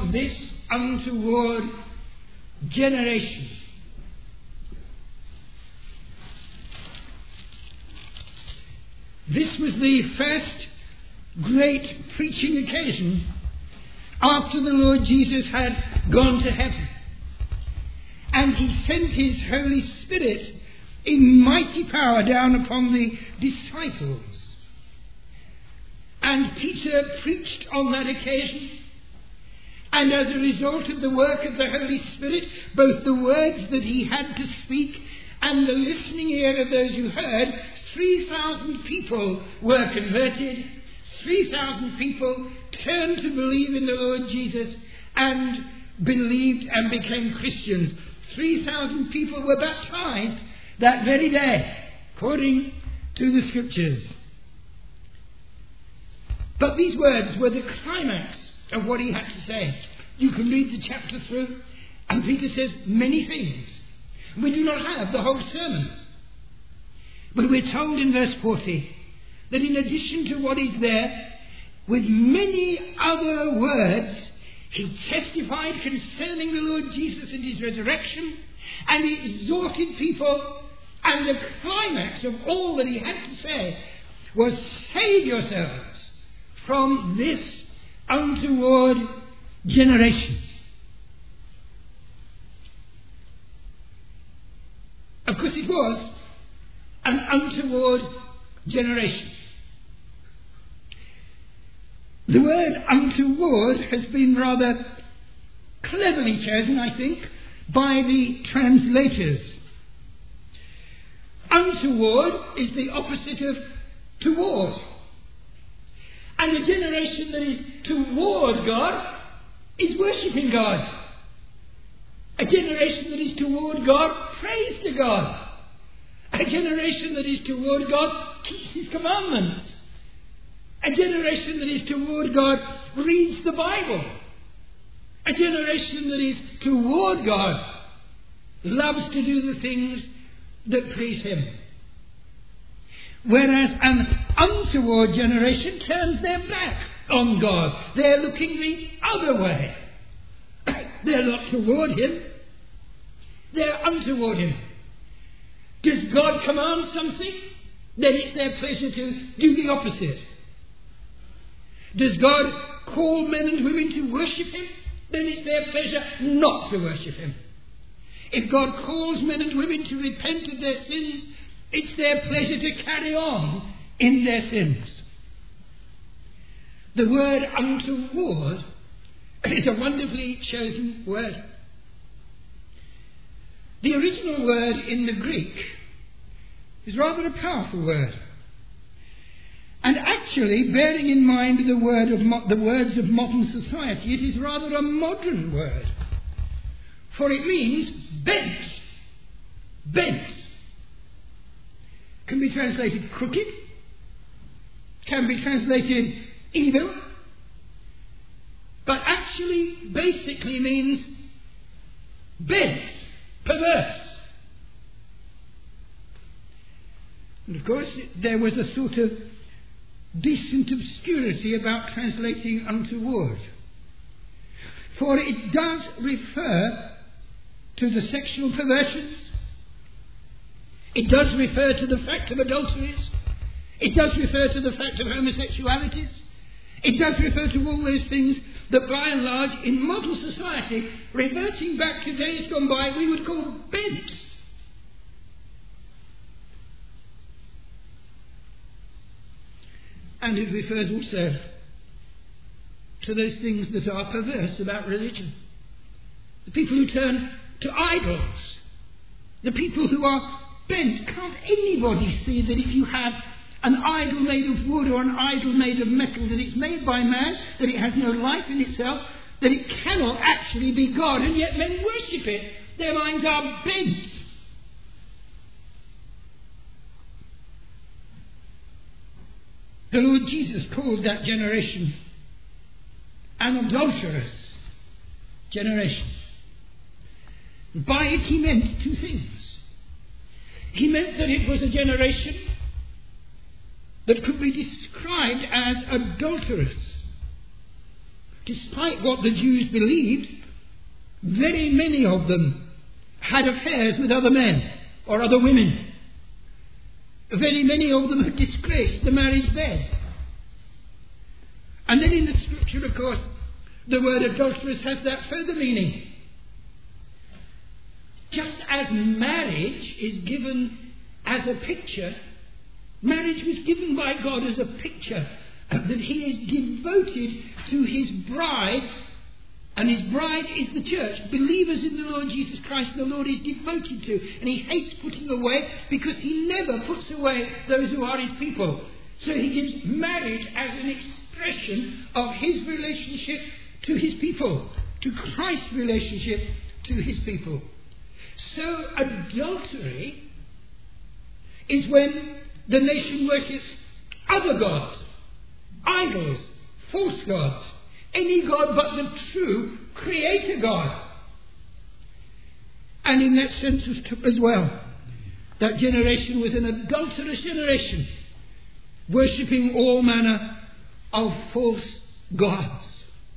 from this untoward generation. This was the first great preaching occasion after the Lord Jesus had gone to heaven. And he sent his Holy Spirit in mighty power down upon the disciples. And Peter preached on that occasion. And as a result of the work of the Holy Spirit, both the words that he had to speak and the listening ear of those who heard, 3,000 people were converted. 3,000 people turned to believe in the Lord Jesus and believed and became Christians. 3,000 people were baptized that very day, according to the Scriptures. But these words were the climax of what he had to say. You can read the chapter through, and Peter says many things. We do not have the whole sermon. But we're told in verse 40 that in addition to what is there, with many other words, he testified concerning the Lord Jesus and his resurrection, and he exhorted people, and the climax of all that he had to say was, save yourselves from this untoward generation. Of course it was an untoward generation. The word untoward has been rather cleverly chosen, I think, by the translators. Untoward is the opposite of toward. And a generation that is toward God is worshipping God. A generation that is toward God prays to God. A generation that is toward God keeps his commandments. A generation that is toward God reads the Bible. A generation that is toward God loves to do the things that please him. Whereas an untoward generation turns their back on God. They're looking the other way. They're not toward him. They're untoward him. Does God command something? Then it's their pleasure to do the opposite. Does God call men and women to worship him? Then it's their pleasure not to worship him. If God calls men and women to repent of their sins, it's their pleasure to carry on in their sins. The word untoward is a wonderfully chosen word. The original word in the Greek is rather a powerful word. And actually, bearing in mind the words of modern society, it is rather a modern word. For it means bent. Bent. Can be translated crooked. Can be translated evil. But actually, basically means bent. Perverse. And of course, there was a sort of decent obscurity about translating untoward. For it does refer to the sexual perversions. It does refer to the fact of adulteries. It does refer to the fact of homosexualities. It does refer to all those things that by and large in modern society, reverting back to days gone by, we would call bent. And it refers also to those things that are perverse about religion. The people who turn to idols. The people who are bent. Can't anybody see that if you have an idol made of wood or an idol made of metal, that it's made by man, that it has no life in itself, that it cannot actually be God, and yet men worship it? Their minds are bent. The Lord Jesus called that generation an adulterous generation. By it he meant two things. He meant that it was a generation that could be described as adulterous. despite what the Jews believed, very many of them had affairs with other men or other women. Very many of them had disgraced the marriage bed. And then in the scripture, of course, the word adulteress has that further meaning. Just as marriage is given as a picture, marriage was given by God as a picture that he is devoted to his bride, and his bride is the church. Believers in the Lord Jesus Christ, the Lord is devoted to, and he hates putting away, because he never puts away those who are his people. So he gives marriage as an expression of his relationship to his people, to Christ's relationship to his people. So adultery is when the nation worships other gods, idols, false gods, any god but the true creator God. And in that sense as well, that generation was an adulterous generation, worshipping all manner of false gods.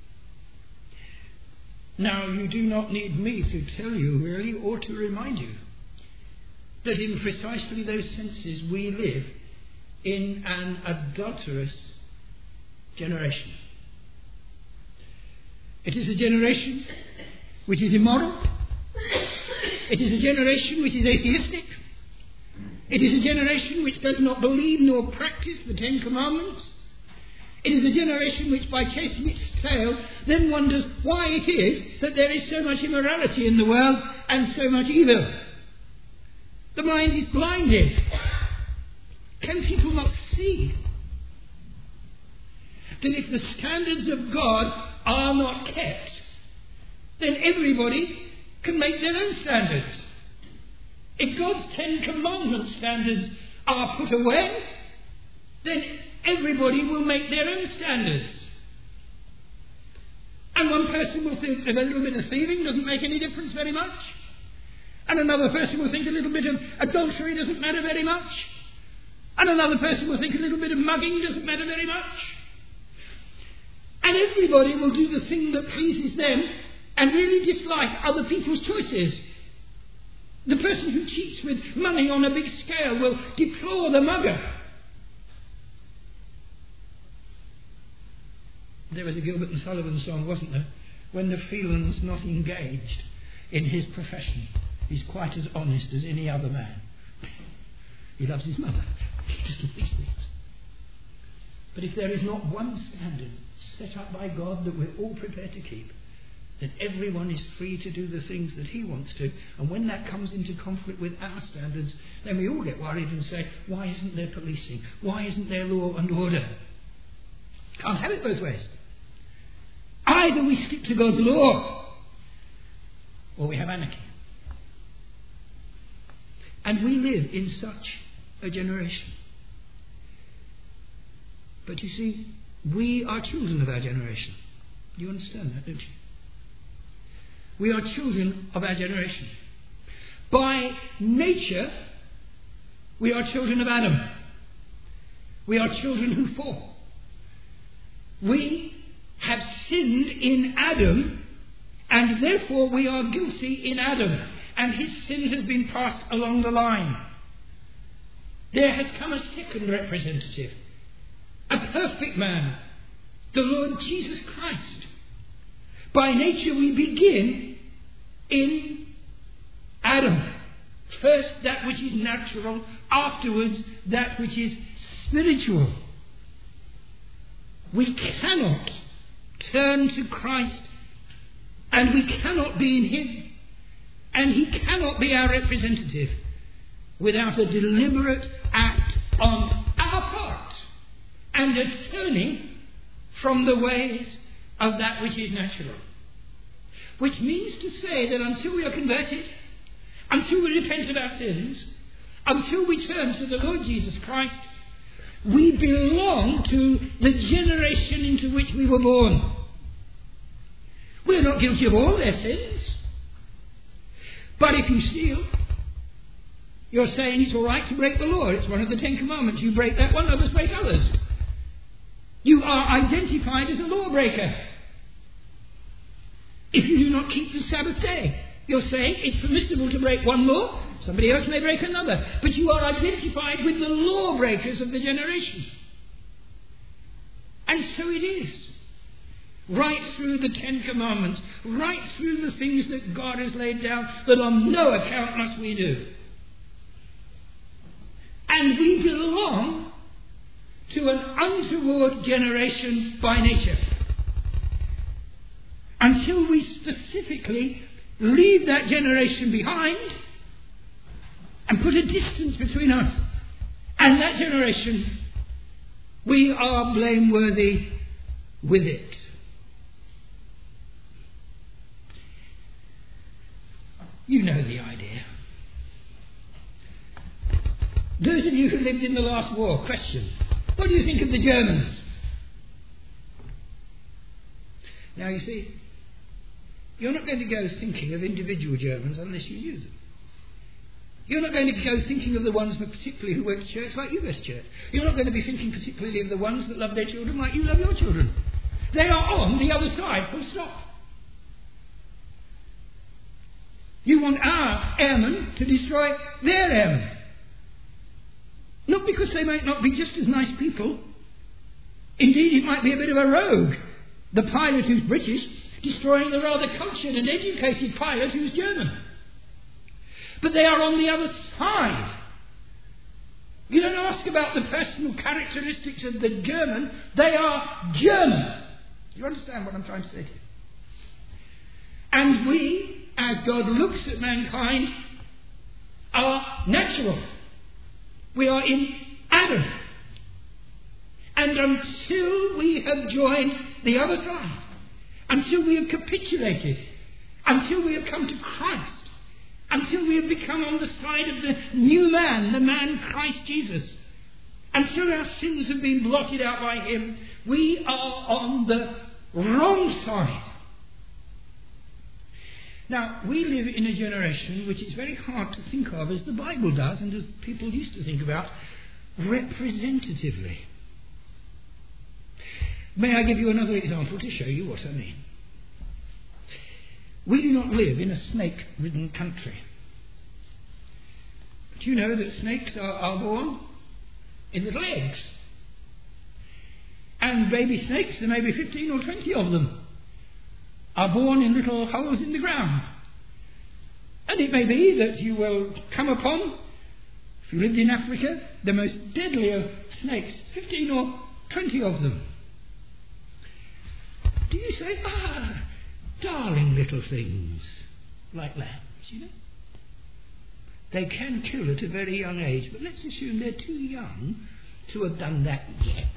Now, you do not need me to tell you, really, or to remind you, that in precisely those senses we live in an adulterous generation. It is a generation which is immoral. It is a generation which is atheistic. It is a generation which does not believe nor practice the Ten Commandments. It is a generation which, by chasing its tail, then wonders why it is that there is so much immorality in the world and so much evil. The mind is blinded. Can people not see that if the standards of God are not kept, then everybody can make their own standards? If God's Ten Commandment standards are put away, then everybody will make their own standards. And one person will think that a little bit of thieving doesn't make any difference very much. And another person will think a little bit of adultery doesn't matter very much. And another person will think a little bit of mugging doesn't matter very much. And everybody will do the thing that pleases them and really dislike other people's choices. The person who cheats with money on a big scale will deplore the mugger. There was a Gilbert and Sullivan song, wasn't there? When the Phelan's not engaged in his profession, he's quite as honest as any other man. He loves his mother. He does all these things. But if there is not one standard set up by God that we're all prepared to keep, then everyone is free to do the things that he wants to. And when that comes into conflict with our standards, then we all get worried and say, why isn't there policing? Why isn't there law and order? Can't have it both ways. Either we stick to God's law, or we have anarchy. And we live in such a generation. But you see, we are children of our generation. You understand that, don't you? We are children of our generation. By nature, we are children of Adam. We are children who fall. We have sinned in Adam, and therefore we are guilty in Adam, and his sin has been passed along the line. There has come a second representative, a perfect man, the Lord Jesus Christ. By nature we begin in Adam. First that which is natural, afterwards that which is spiritual. We cannot turn to Christ, and we cannot be in him, and he cannot be our representative without a deliberate act on our part and a turning from the ways of that which is natural. Which means to say that until we are converted, until we repent of our sins, until we turn to the Lord Jesus Christ, we belong to the generation into which we were born. We're not guilty of all their sins. But if you steal, you're saying it's all right to break the law. It's one of the Ten Commandments. You break that one, others break others. You are identified as a lawbreaker. not keep the Sabbath day. You're saying it's permissible to break one law, somebody else may break another. But you are identified with the lawbreakers of the generation. And so it is. Right through the Ten Commandments, right through the things that God has laid down, that on no account must we do. And we belong to an untoward generation by nature. Until we specifically leave that generation behind and put a distance between us and that generation, we are blameworthy with it. You know the idea. Those of you who lived in the last war, question: what do you think of the Germans? Now you see, you're not going to go thinking of individual Germans unless you knew them. You're not going to go thinking of the ones particularly who went to church like you go to church. You're not going to be thinking particularly of the ones that love their children like you love your children. They are on the other side, full stop. You want our airmen to destroy their airmen. Not because they might not be just as nice people. Indeed, it might be a bit of a rogue. The pilot who's British destroying the rather cultured and educated pilot who's German. But they are on the other side. You don't ask about the personal characteristics of the German. They are German. You understand what I'm trying to say to you? And we, as God looks at mankind, are natural. We are in Adam. And until we have joined the other side, until we have capitulated, until we have come to Christ, until we have become on the side of the new man, the man Christ Jesus, until our sins have been blotted out by him, we are on the wrong side. Now, we live in a generation which is very hard to think of, as the Bible does, and as people used to think about, representatively. May I give you another example to show you what I mean? We do not live in a snake-ridden country. Do you know that snakes are born in little eggs? And baby snakes, there may be 15 or 20 of them, are born in little holes in the ground. And it may be that you will come upon, if you lived in Africa, the most deadly of snakes, 15 or 20 of them. Do you say, darling little things, like lambs, you know? They can kill at a very young age, but let's assume they're too young to have done that yet.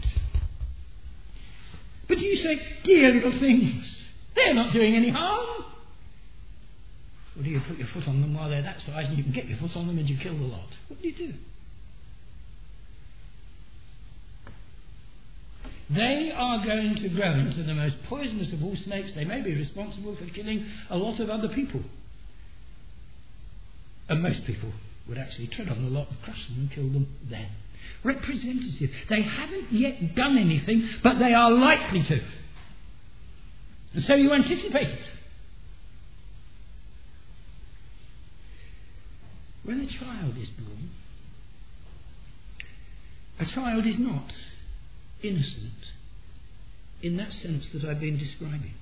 But do you say, dear little things, they're not doing any harm? Or do you put your foot on them while they're that size and you can get your foot on them and you kill the lot? What do you do? They are going to grow into the most poisonous of all snakes. They may be responsible for killing a lot of other people. And most people would actually tread on the lot, crush them and kill them then. Representative. They haven't yet done anything, but they are likely to. And so you anticipate it. When a child is born, a child is not innocent in that sense that I've been describing.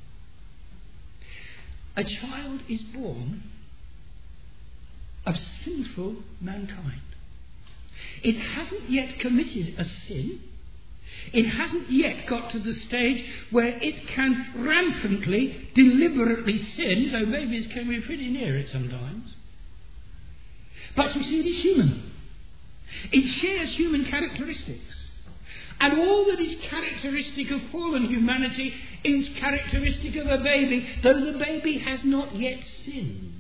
A child is born of sinful mankind. It hasn't yet committed a sin. It hasn't yet got to the stage where it can rampantly, deliberately sin, though babies can be pretty near it sometimes. But you see, it is human. It shares human characteristics. And all that is characteristic of fallen humanity is characteristic of a baby, though the baby has not yet sinned.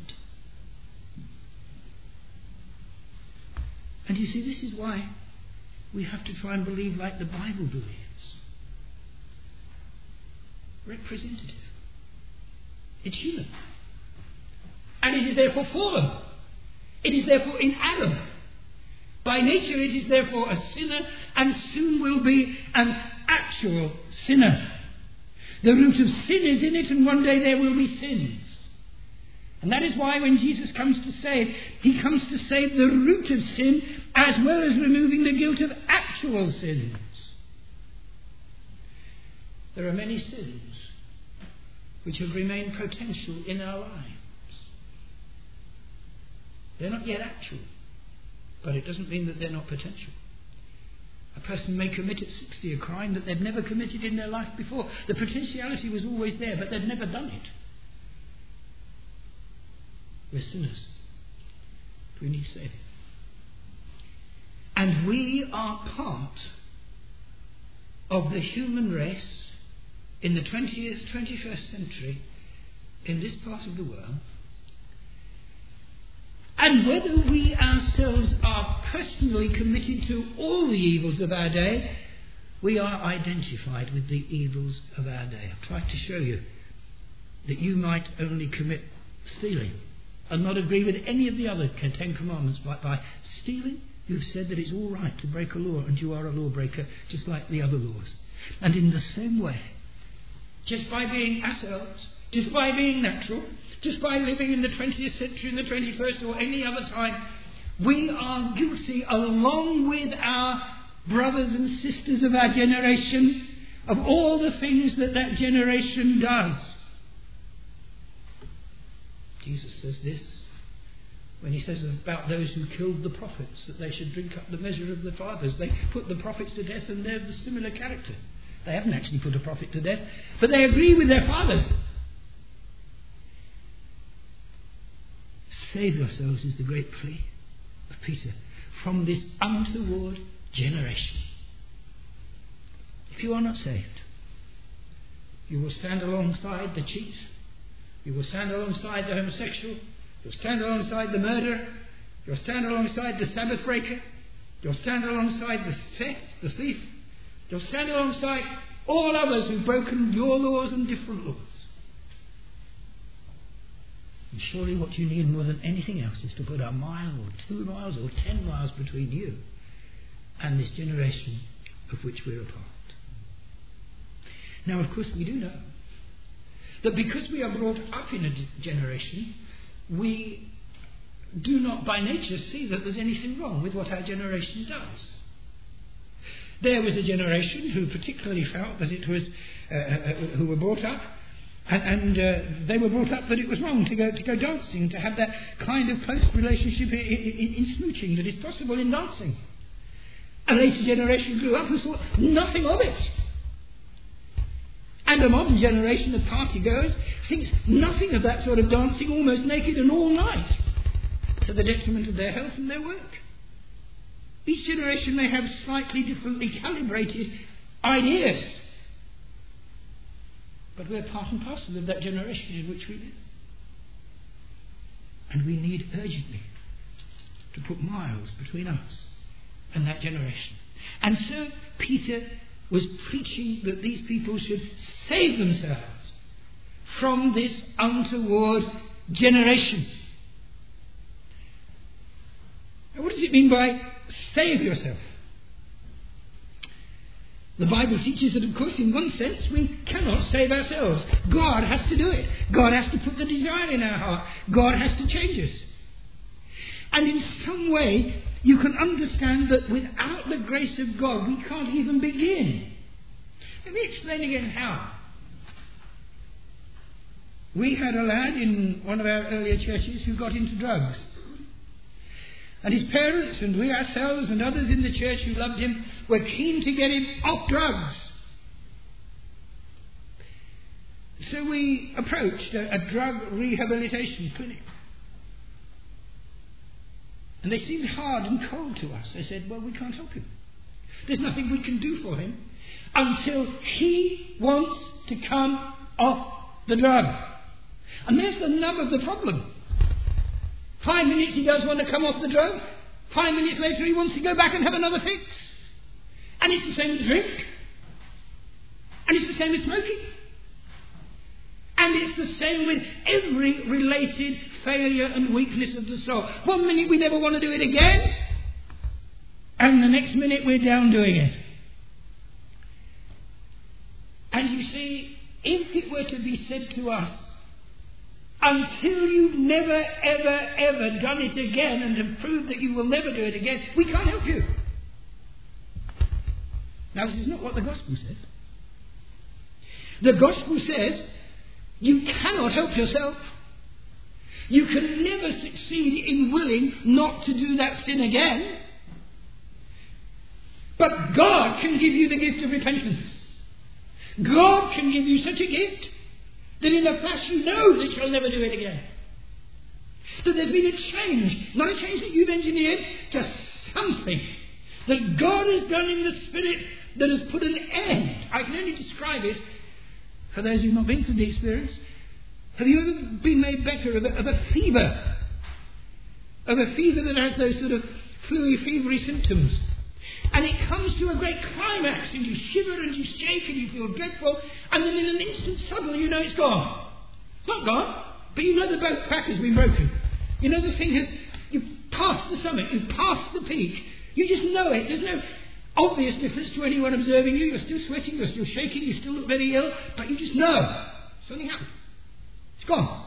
And you see, this is why we have to try and believe like the Bible believes. Representative. It's human. And it is therefore fallen. It is therefore in Adam. By nature it is therefore a sinner, and soon will be an actual sinner. The root of sin is in it, and one day there will be sins. And that is why when Jesus comes to save, he comes to save the root of sin as well as removing the guilt of actual sins. There are many sins which have remained potential in our lives. They're not yet actual, but it doesn't mean that they're not potential. A person may commit at 60 a crime that they've never committed in their life before. The potentiality was always there, but they've never done it. We're sinners. We need saving. And we are part of the human race in the 20th, 21st century in this part of the world. And whether we ourselves are personally committed to all the evils of our day, we are identified with the evils of our day. I've tried to show you that you might only commit stealing and not agree with any of the other 10 commandments. By stealing, you've said that it's all right to break a law, and you are a lawbreaker just like the other laws. And in the same way, just by being ourselves, just by being natural, just by living in the 20th century, in the 21st, or any other time, we are guilty, along with our brothers and sisters of our generation, of all the things that that generation does. Jesus says this when he says about those who killed the prophets, that they should drink up the measure of the fathers. They put the prophets to death, and they're of the similar character. They haven't actually put a prophet to death, but they agree with their fathers. Save yourselves is the great plea of Peter from this untoward generation. If you are not saved, you will stand alongside the cheat, you will stand alongside the homosexual, you'll stand alongside the murderer, you'll stand alongside the Sabbath breaker, you'll stand alongside the thief, you'll stand alongside all others who've broken your laws and different laws. And surely what you need more than anything else is to put a mile or 2 miles or 10 miles between you and this generation of which we're a part. Now, of course, we do know that because we are brought up in a generation, we do not by nature see that there's anything wrong with what our generation does. There was a generation who particularly felt that it was, who were brought up, and they were brought up that it was wrong to go dancing, to have that kind of close relationship in smooching that is possible in dancing. A later generation grew up and saw nothing of it. And a modern generation of partygoers thinks nothing of that sort of dancing almost naked and all night, to the detriment of their health and their work. Each generation may have slightly differently calibrated ideas, but we're part and parcel of that generation in which we live. And we need urgently to put miles between us and that generation. And so Peter was preaching that these people should save themselves from this untoward generation. Now, what does it mean by save yourself? The Bible teaches that, of course, in one sense, we cannot save ourselves. God has to do it. God has to put the desire in our heart. God has to change us. And in some way, you can understand that without the grace of God, we can't even begin. Let me explain again how. We had a lad in one of our earlier churches who got into drugs. And his parents and we ourselves and others in the church who loved him were keen to get him off drugs. So we approached a drug rehabilitation clinic. And they seemed hard and cold to us. They said, well, we can't help him. There's nothing we can do for him until he wants to come off the drug. And there's the nub of the problem. 5 minutes he does want to come off the drug. 5 minutes later he wants to go back and have another fix. And it's the same with drink. And it's the same with smoking. And it's the same with every related failure and weakness of the soul. 1 minute we never want to do it again, and the next minute we're down doing it. And you see, if it were to be said to us, until you've never, ever, ever done it again and have proved that you will never do it again, we can't help you. Now, this is not what the gospel says. The gospel says you cannot help yourself. You can never succeed in willing not to do that sin again. But God can give you the gift of repentance. God can give you such a gift that in a flash you know that you'll never do it again. That there's been a change. Not a change that you've engineered, just something that God has done in the Spirit that has put an end. I can only describe it for those who've not been through the experience. Have you ever been made better of a fever? Of a fever that has those sort of flu-y, fevery symptoms. And it comes to a great climax and you shiver and you shake and you feel dreadful, and then in an instant suddenly you know it's gone. It's not gone, but you know the boat back has been broken. You know the thing has, you've passed the summit, you've passed the peak. You just know it. There's no obvious difference to anyone observing you. You're still sweating, you're still shaking, you still look very ill, but you just know something happened. It's gone.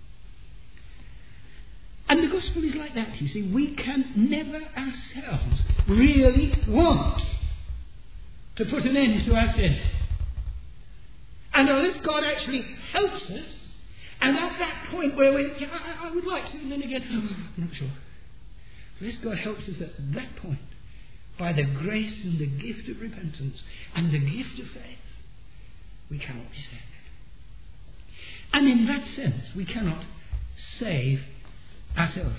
And the gospel is like that, you see. We can never ourselves really want to put an end to our sin. And unless God actually helps us, and at that point where I would like to, and then again, I'm not sure. Unless God helps us at that point, by the grace and the gift of repentance and the gift of faith, we cannot be saved. And in that sense, we cannot save ourselves.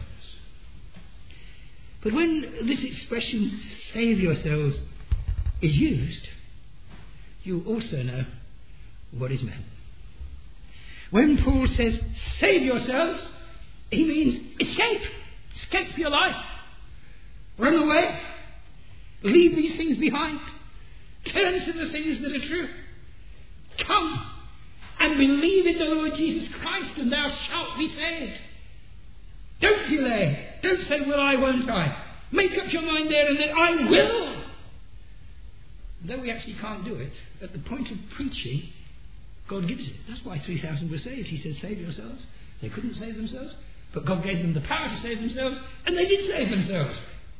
But when this expression, save yourselves, is used, you also know what is meant. When Paul says, save yourselves, he means escape. Escape your life. Run away. Leave these things behind. Turn to the things that are true. Come and believe in the Lord Jesus Christ, and thou shalt be saved. Don't delay. Don't say, will I, won't I? Make up your mind there and then, I will. Though we actually can't do it, at the point of preaching, God gives it. That's why 3,000 were saved. He says, save yourselves. They couldn't save themselves, but God gave them the power to save themselves, and they did save themselves.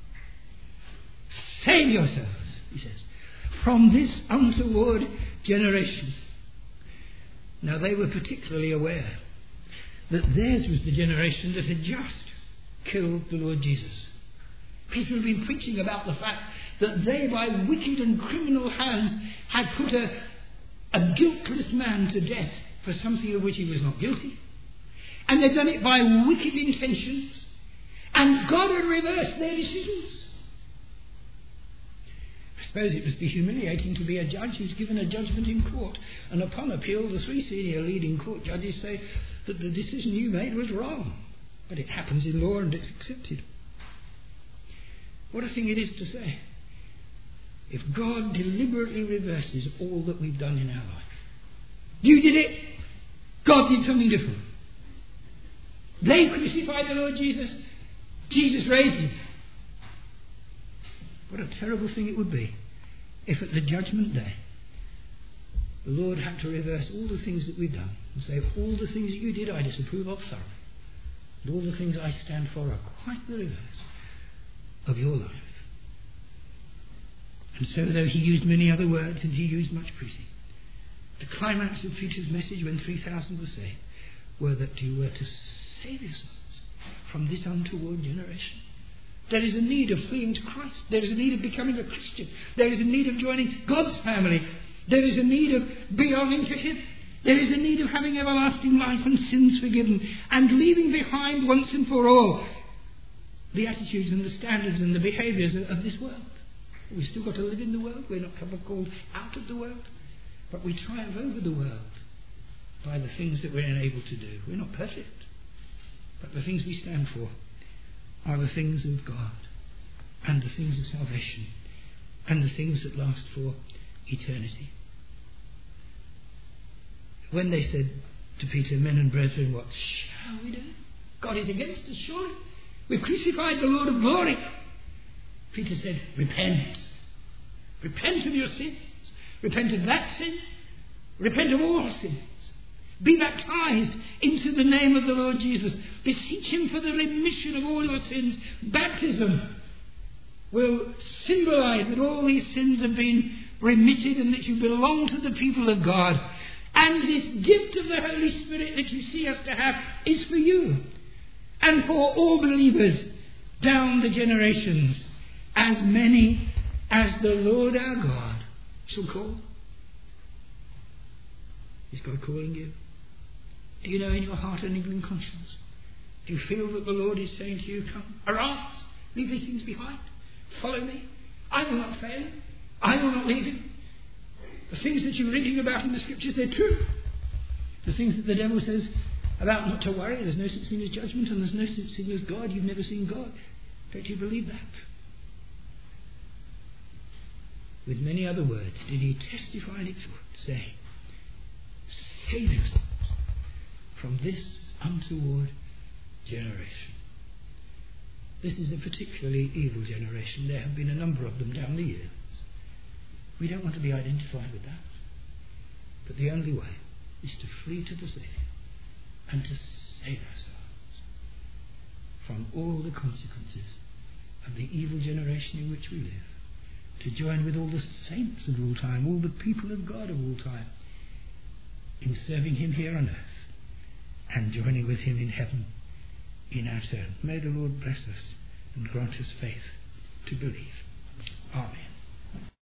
Save yourselves, he says, from this untoward generation. Now, they were particularly aware that theirs was the generation that had just killed the Lord Jesus. Peter had been preaching about the fact that they, by wicked and criminal hands, had put a guiltless man to death for something of which he was not guilty. And they'd done it by wicked intentions. And God had reversed their decisions. I suppose it must be humiliating to be a judge who's given a judgment in court, and upon appeal the three senior leading court judges say that the decision you made was wrong. But it happens in law and it's accepted. What a thing it is to say. If God deliberately reverses all that we've done in our life. You did it. God did something different. They crucified the Lord Jesus. Jesus raised him. What a terrible thing it would be if at the judgment day the Lord had to reverse all the things that we've done and say, all the things that you did I disapprove of thoroughly, and all the things I stand for are quite the reverse of your life. And so, though he used many other words and he used much preaching, the climax of Peter's message when 3,000 were saved were that you were to save yourselves from this untoward generation. There is a need of fleeing to Christ. There is a need of becoming a Christian. There is a need of joining God's family. There is a need of belonging to him. There is a need of having everlasting life and sins forgiven, and leaving behind once and for all the attitudes and the standards and the behaviours of this world. We've still got to live in the world. We're not called out of the world, but we triumph over the world by the things that we're enabled to do. We're not perfect, but the things we stand for are the things of God, and the things of salvation, and the things that last for eternity. When they said to Peter, men and brethren, what shall we do? God is against us, surely. We've crucified the Lord of glory. Peter said, repent. Repent of your sins. Repent of that sin. Repent of all sins. Be baptized into the name of the Lord Jesus. Beseech him for the remission of all your sins. Baptism will symbolize that all these sins have been remitted and that you belong to the people of God. And this gift of the Holy Spirit that you see us to have is for you and for all believers down the generations, as many as the Lord our God shall call. Is God calling you? Do you know in your heart and in conscience? Do you feel that the Lord is saying to you, come, arise, leave these things behind, follow me. I will not fail him. I will not leave him. The things that you're reading about in the scriptures, they're true. The things that the devil says about not to worry, there's no such thing as judgment and there's no such thing as God, you've never seen God. Don't you believe that? With many other words, did he testify and exhort, saying, save yourselves from this untoward generation. This is a particularly evil generation. There have been a number of them down the years. We don't want to be identified with that. But the only way is to flee to the Saviour and to save ourselves from all the consequences of the evil generation in which we live. To join with all the saints of all time, all the people of God of all time, in serving him here on earth and joining with him in heaven in our turn. May the Lord bless us and grant us faith to believe. Amen.